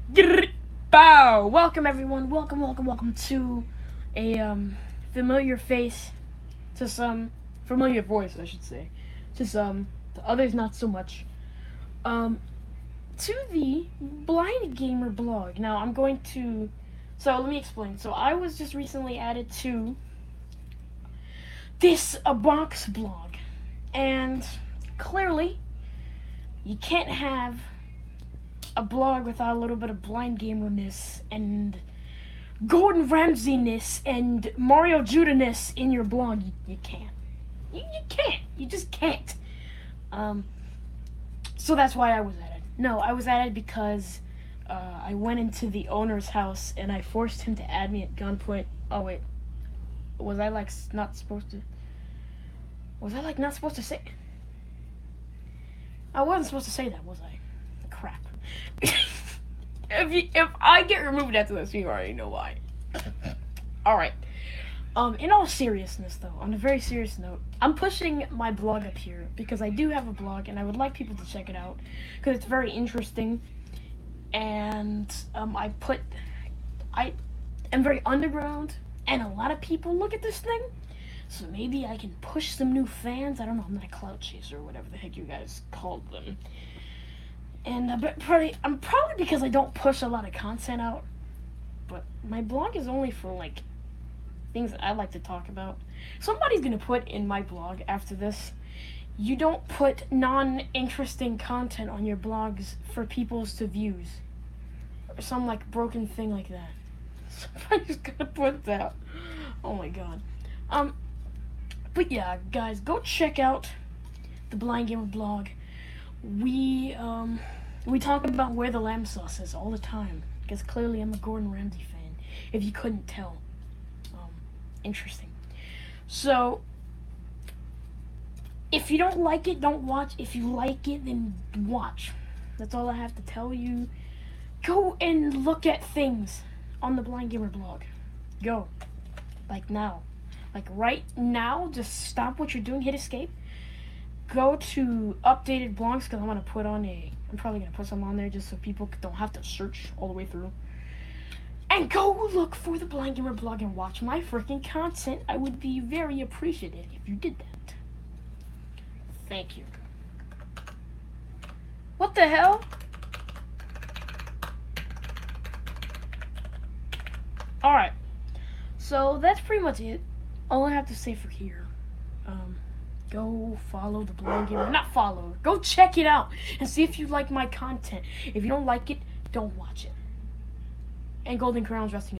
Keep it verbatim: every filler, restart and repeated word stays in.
Grrr, Bow! Welcome everyone. Welcome, welcome, welcome to a um familiar face, to some familiar voice, I should say, to some, to others not so much. Um, to the Blind Gamer blog. Now I'm going to. So let me explain. So I was just recently added to this a box blog, and clearly you can't have a blog without a little bit of blind gamerness and Gordon Ramsay-ness and Mario Judah-ness in your blog. You, you can't. You, you can't. You just can't. Um, so that's why I was added. No, I was added because uh, I went into the owner's house and I forced him to add me at gunpoint. Oh wait, was I like not supposed to? Was I like not supposed to say? I wasn't supposed to say that, was I? Crap. if you, if I get removed after this, you already know why. All right. Um, in all seriousness, though, on a very serious note, I'm pushing my blog up here because I do have a blog, and I would like people to check it out because it's very interesting. And um, I put, I am very underground, and a lot of people look at this thing. So maybe I can push some new fans. I don't know. I'm not a clout chaser or whatever the heck you guys called them. And uh, but probably I'm probably because I don't push a lot of content out. But my blog is only for like things that I like to talk about. Somebody's gonna put in my blog after this. You don't put non-interesting content on your blogs for people's to views, or some like broken thing like that. Somebody's gonna put that. Oh my god. Um. But yeah, guys, go check out the Blind Gamer blog. We um we talk about where the lamb sauce is all the time because clearly I'm a Gordon Ramsay fan. If you couldn't tell, um, interesting. So if you don't like it, don't watch. If you like it, then watch. That's all I have to tell you. Go and look at things on the Blind Gamer blog. Go, like now, like right now. Just stop what you're doing. Hit escape. Go to updated blogs because I'm gonna put on a. I'm probably gonna put some on there just so people don't have to search all the way through. And go look for the Blind Gamer blog and watch my freaking content. I would be very appreciative if you did that. Thank you. What the hell? All right. So that's pretty much it. All I have to say for here. Um. Go follow the Blind Gamer. Not follow. Go check it out and see if you like my content. If you don't like it, don't watch it. And Golden Crowns resting